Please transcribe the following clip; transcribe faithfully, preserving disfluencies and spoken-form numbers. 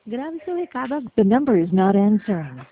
Grabe, so Ricardo, the number is not answering.